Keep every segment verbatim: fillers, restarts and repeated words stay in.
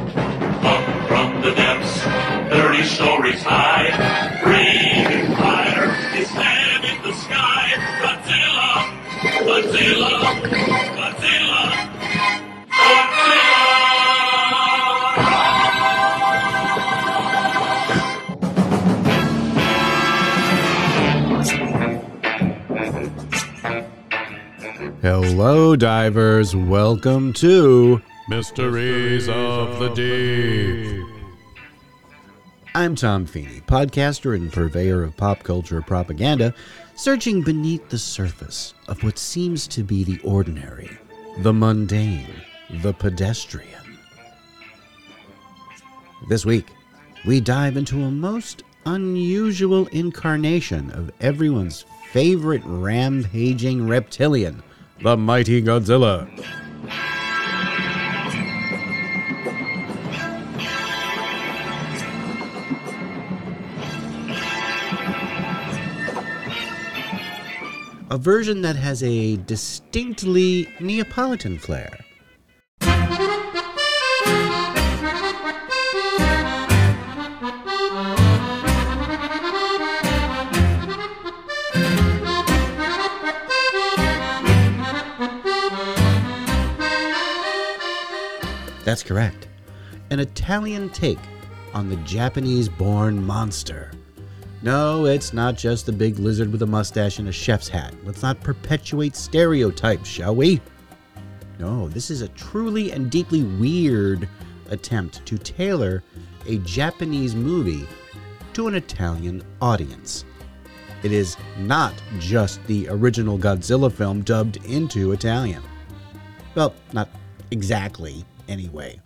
Up from the depths, thirty stories high, breathing fire, his head in the sky. Godzilla, Godzilla, Godzilla, Godzilla. Hello, divers. Welcome to Mysteries of the Deep. I'm Tom Feeney, podcaster and purveyor of pop culture propaganda, searching beneath the surface of what seems to be the ordinary, the mundane, the pedestrian. This week, we dive into a most unusual incarnation of everyone's favorite rampaging reptilian, the mighty Godzilla. A version that has a distinctly Neapolitan flair. That's correct. An Italian take on the Japanese-born monster. No, it's not just the big lizard with a mustache and a chef's hat. Let's not perpetuate stereotypes, shall we? No, this is a truly and deeply weird attempt to tailor a Japanese movie to an Italian audience. It is not just the original Godzilla film dubbed into Italian. Well, not exactly. Anyway.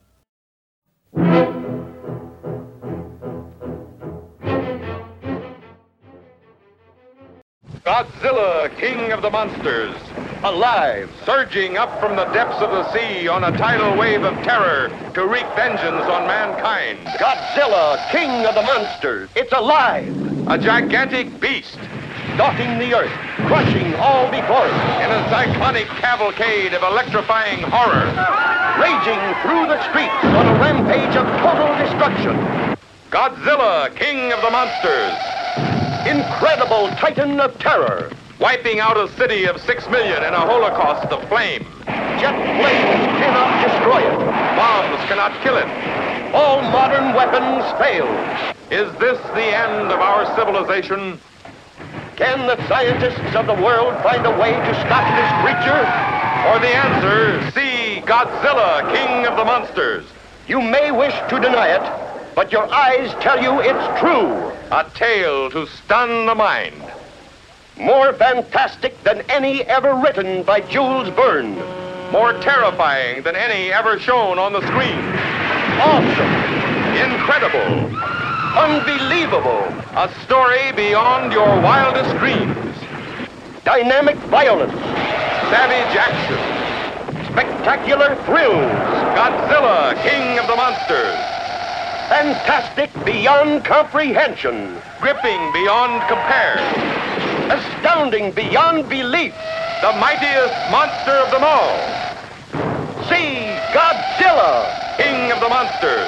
Godzilla, king of the monsters, alive, surging up from the depths of the sea on a tidal wave of terror to wreak vengeance on mankind. Godzilla, king of the monsters, it's alive! A gigantic beast, stalking the earth, crushing all before it. In a cyclonic cavalcade of electrifying horror. Raging through the streets on a rampage of total destruction. Godzilla, king of the monsters. Incredible titan of terror. Wiping out a city of six million in a holocaust of flame. Jet planes cannot destroy it. Bombs cannot kill it. All modern weapons fail. Is this the end of our civilization? Can the scientists of the world find a way to stop this creature? For the answer, see Godzilla, king of the monsters. You may wish to deny it, but your eyes tell you it's true. A tale to stun the mind. More fantastic than any ever written by Jules Verne. More terrifying than any ever shown on the screen. Awesome. Incredible. Unbelievable. A story beyond your wildest dreams. Dynamic violence. Savage action. Spectacular thrills. Godzilla, king of the monsters. Fantastic beyond comprehension. Gripping beyond compare. Astounding beyond belief. The mightiest monster of them all. See Godzilla, king of the monsters.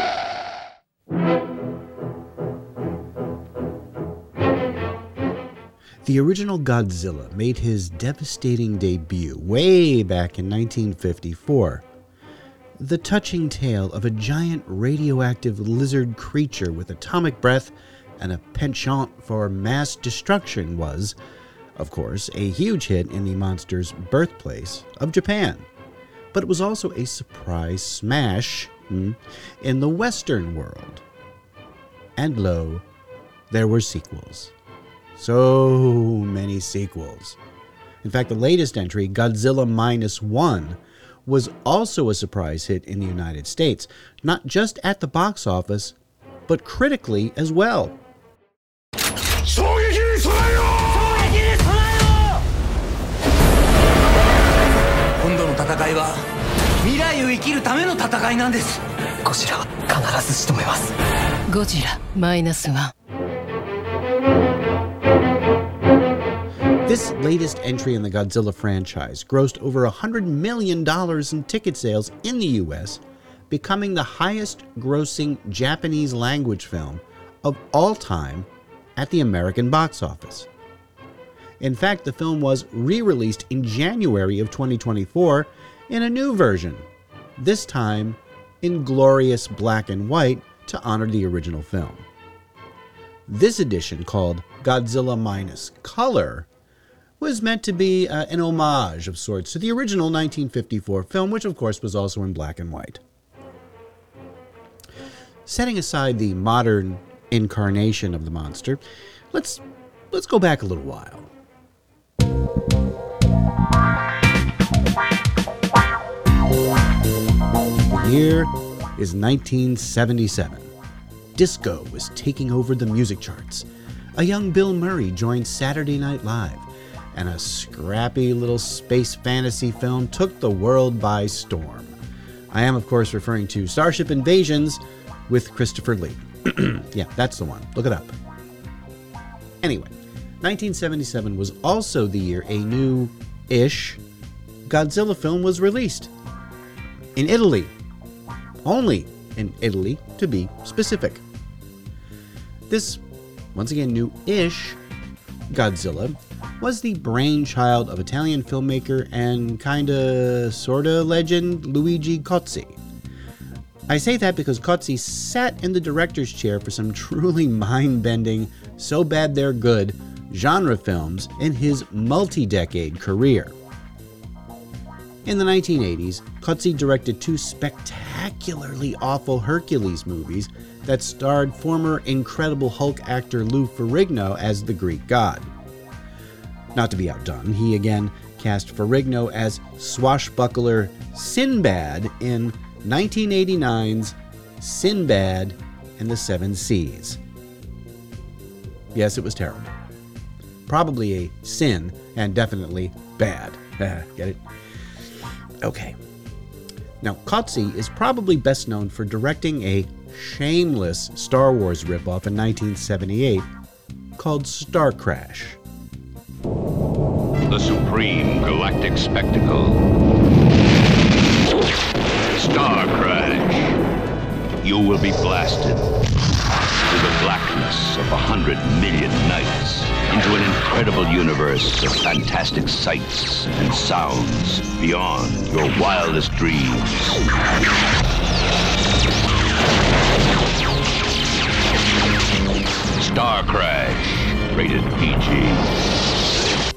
The original Godzilla made his devastating debut way back in nineteen fifty-four. The touching tale of a giant radioactive lizard creature with atomic breath and a penchant for mass destruction was, of course, a huge hit in the monster's birthplace of Japan. But it was also a surprise smash hmm, in the Western world. And lo, there were sequels. So many sequels. In fact, the latest entry, Godzilla Minus One, was also a surprise hit in the United States, not just at the box office, but critically as well. This latest entry in the Godzilla franchise grossed over one hundred million dollars in ticket sales in the U S, becoming the highest-grossing Japanese language film of all time at the American box office. In fact, the film was re-released in January of twenty twenty-four in a new version, this time in glorious black and white to honor the original film. This edition, called Godzilla Minus Color, was meant to be uh, an homage of sorts to the original nineteen fifty-four film, which of course was also in black and white. Setting aside the modern incarnation of the monster, let's let's go back a little while. The year is nineteen seventy-seven. Disco was taking over the music charts. A young Bill Murray joined Saturday Night Live, and a scrappy little space fantasy film took the world by storm. I am, of course, referring to Starship Invasions with Christopher Lee. Yeah, that's the one. Look it up. Anyway, nineteen seventy-seven was also the year a new-ish Godzilla film was released. In Italy. Only in Italy, to be specific. This, once again, new-ish Godzilla was the brainchild of Italian filmmaker and kinda, sorta legend Luigi Cozzi. I say that because Cozzi sat in the director's chair for some truly mind-bending, so bad they're good genre films in his multi-decade career. In the nineteen eighties, Cozzi directed two spectacularly awful Hercules movies that starred former Incredible Hulk actor Lou Ferrigno as the Greek god. Not to be outdone, he again cast Ferrigno as swashbuckler Sinbad in nineteen eighty-nine's Sinbad and the Seven Seas. Yes, it was terrible. Probably a sin, and definitely bad. Get it? Okay. Now, Cozzi is probably best known for directing a shameless Star Wars ripoff in nineteen seventy-eight called Star Crash. The supreme galactic spectacle. Star Crash. You will be blasted through the blackness of a hundred million nights into an incredible universe of fantastic sights and sounds beyond your wildest dreams. Star Crash, rated P G.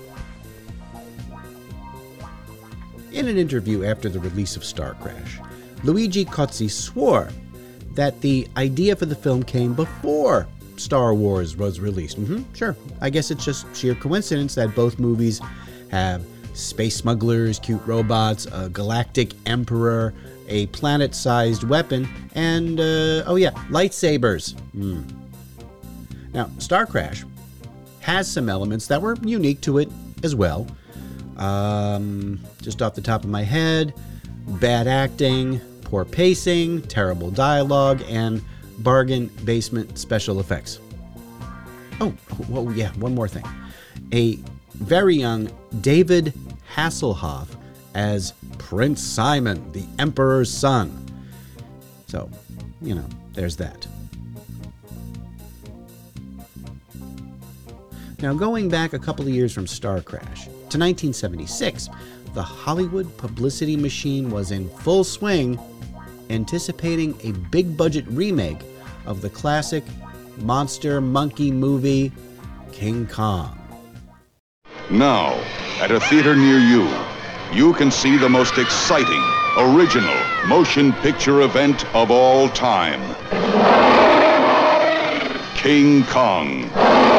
In an interview after the release of Star Crash, Luigi Cozzi swore that the idea for the film came before Star Wars was released. Mm-hmm, sure. I guess it's just sheer coincidence that both movies have space smugglers, cute robots, a galactic emperor, a planet-sized weapon, and, uh, oh yeah, lightsabers. Mm. Now, Star Crash has some elements that were unique to it as well. Um, just off the top of my head, bad acting, poor pacing, terrible dialogue, and bargain basement special effects. Oh, well, yeah, one more thing. A very young David Hasselhoff as Prince Simon, the Emperor's son. So, you know, there's that. Now, going back a couple of years from Star Crash to nineteen seventy-six, the Hollywood publicity machine was in full swing, anticipating a big-budget remake of the classic monster monkey movie, King Kong. Now, at a theater near you, you can see the most exciting, original motion picture event of all time. King Kong.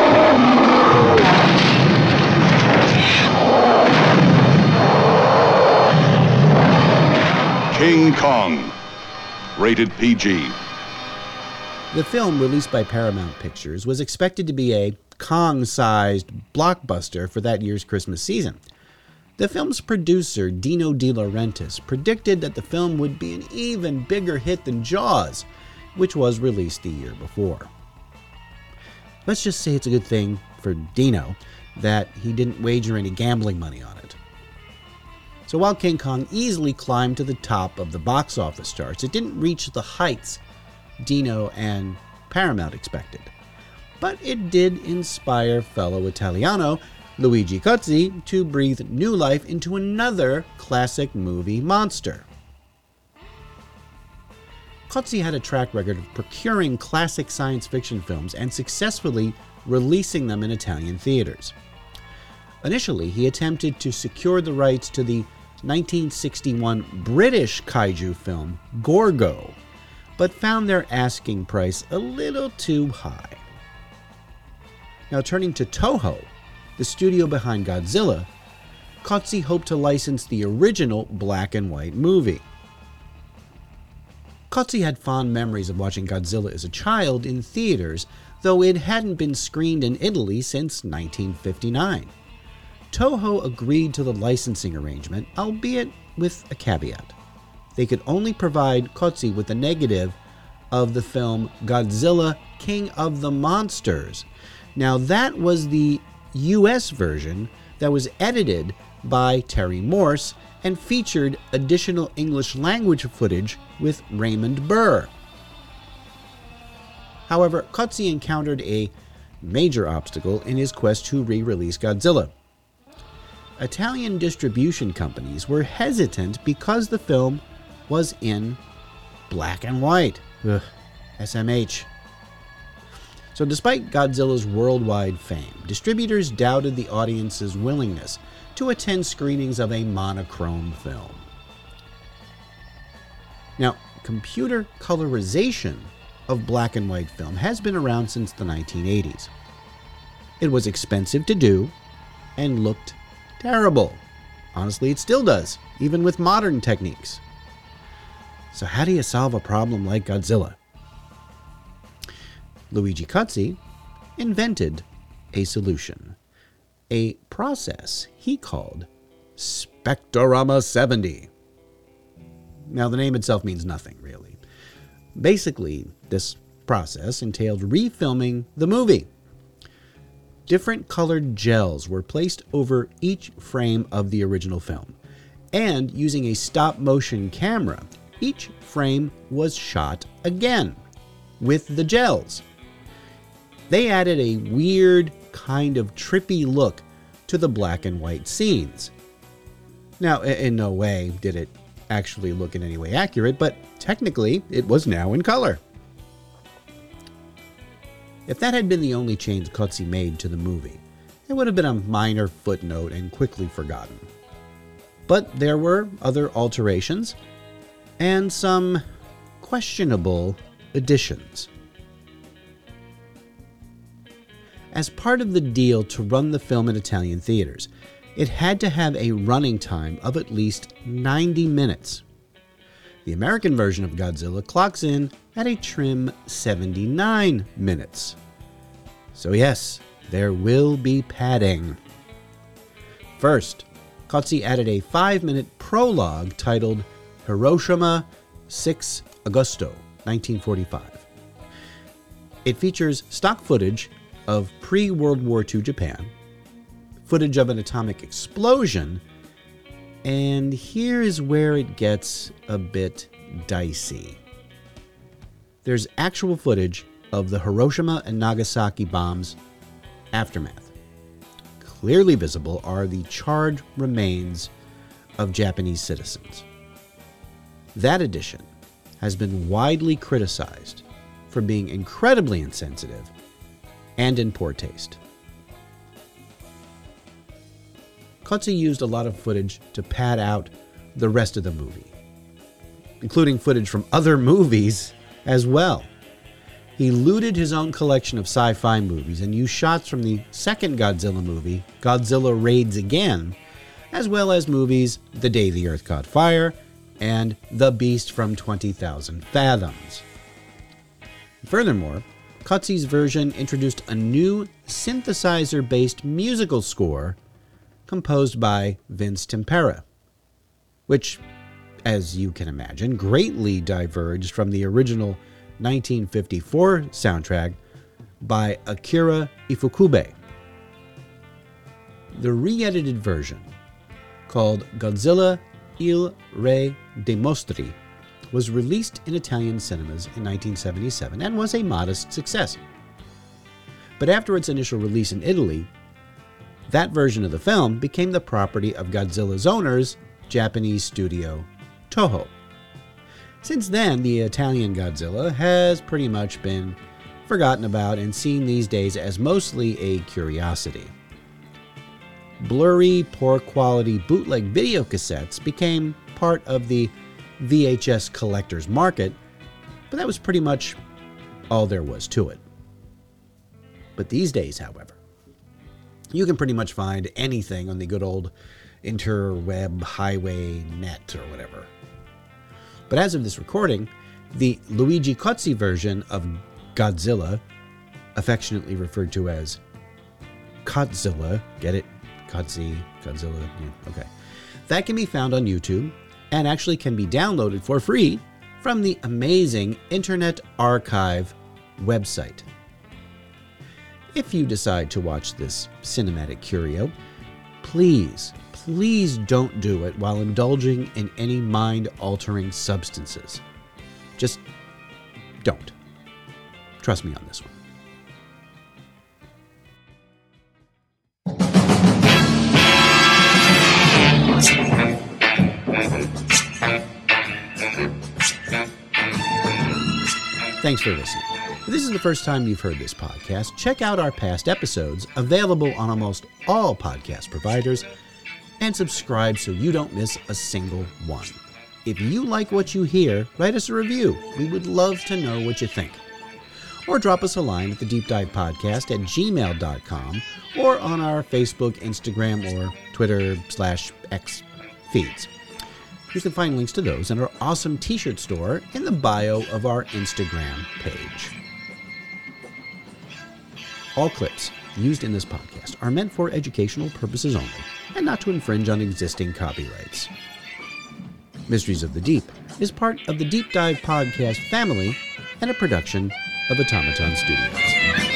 King Kong. Rated P G. The film, released by Paramount Pictures, was expected to be a Kong-sized blockbuster for that year's Christmas season. The film's producer, Dino De Laurentiis, predicted that the film would be an even bigger hit than Jaws, which was released the year before. Let's just say it's a good thing for Dino that he didn't wager any gambling money on it. So while King Kong easily climbed to the top of the box office charts, it didn't reach the heights Dino and Paramount expected. But it did inspire fellow Italiano Luigi Cozzi to breathe new life into another classic movie monster. Cozzi had a track record of procuring classic science fiction films and successfully releasing them in Italian theaters. Initially, he attempted to secure the rights to the nineteen sixty-one British kaiju film Gorgo, but found their asking price a little too high. Now turning to Toho, the studio behind Godzilla, Cozzi hoped to license the original black and white movie. Cozzi had fond memories of watching Godzilla as a child in theaters, though it hadn't been screened in Italy since nineteen fifty-nine. Toho agreed to the licensing arrangement, albeit with a caveat. They could only provide Cozzi with a negative of the film Godzilla, King of the Monsters. Now that was the U S version that was edited by Terry Morse and featured additional English language footage with Raymond Burr. However, Cozzi encountered a major obstacle in his quest to re-release Godzilla. Italian distribution companies were hesitant because the film was in black and white. Ugh, S M H. So despite Godzilla's worldwide fame, distributors doubted the audience's willingness to attend screenings of a monochrome film. Now, computer colorization of black and white film has been around since the nineteen eighties. It was expensive to do and looked terrible. Honestly, it still does, even with modern techniques. So how do you solve a problem like Godzilla? Luigi Cozzi invented a solution, a process he called Spectrorama seventy. Now, the name itself means nothing, really. Basically, this process entailed refilming the movie. Different colored gels were placed over each frame of the original film, and using a stop-motion camera, each frame was shot again with the gels. They added a weird, kind of trippy look to the black and white scenes. Now, in no way did it actually look in any way accurate, but technically it was now in color. If that had been the only change Cozzi made to the movie, it would have been a minor footnote and quickly forgotten. But there were other alterations and some questionable additions. As part of the deal to run the film in Italian theaters, it had to have a running time of at least ninety minutes. The American version of Godzilla clocks in at a trim seventy-nine minutes. So yes, there will be padding. First, Cozzi added a five-minute prologue titled Hiroshima, six Agosto, nineteen forty-five. It features stock footage of pre-World War Two Japan, footage of an atomic explosion, and here is where it gets a bit dicey. There's actual footage of the Hiroshima and Nagasaki bombs' aftermath. Clearly visible are the charred remains of Japanese citizens. That edition has been widely criticized for being incredibly insensitive and in poor taste. Cozzi used a lot of footage to pad out the rest of the movie, including footage from other movies as well. He looted his own collection of sci-fi movies and used shots from the second Godzilla movie, Godzilla Raids Again, as well as movies The Day the Earth Caught Fire and The Beast from twenty thousand Fathoms. Furthermore, Cozzi's version introduced a new synthesizer-based musical score composed by Vince Tempera, which, as you can imagine, greatly diverged from the original nineteen fifty-four soundtrack by Akira Ifukube. The re-edited version called Godzilla Il Re dei Mostri was released in Italian cinemas in nineteen seventy-seven and was a modest success. But after its initial release in Italy, that version of the film became the property of Godzilla's owners, Japanese studio Toho. Since then, the Italian Godzilla has pretty much been forgotten about and seen these days as mostly a curiosity. Blurry, poor quality bootleg video cassettes became part of the V H S collector's market, but that was pretty much all there was to it. But these days, however, you can pretty much find anything on the good old interweb highway net or whatever. But as of this recording, the Luigi Cozzi version of Godzilla, affectionately referred to as Cotzilla, get it? Cozzi, Godzilla, yeah, okay. That can be found on YouTube and actually can be downloaded for free from the amazing Internet Archive website. If you decide to watch this cinematic curio, please, please don't do it while indulging in any mind-altering substances. Just don't. Trust me on this one. Thanks for listening. If this is the first time you've heard this podcast, check out our past episodes, available on almost all podcast providers, and subscribe so you don't miss a single one. If you like what you hear, write us a review. We would love to know what you think. Or drop us a line at the Deep Dive Podcast at gmail dot com or on our Facebook, Instagram, or Twitter slash X feeds. You can find links to those in our awesome t-shirt store in the bio of our Instagram page. All clips used in this podcast are meant for educational purposes only and not to infringe on existing copyrights. Mysteries of the Deep is part of the Deep Dive Podcast family and a production of Automaton Studios.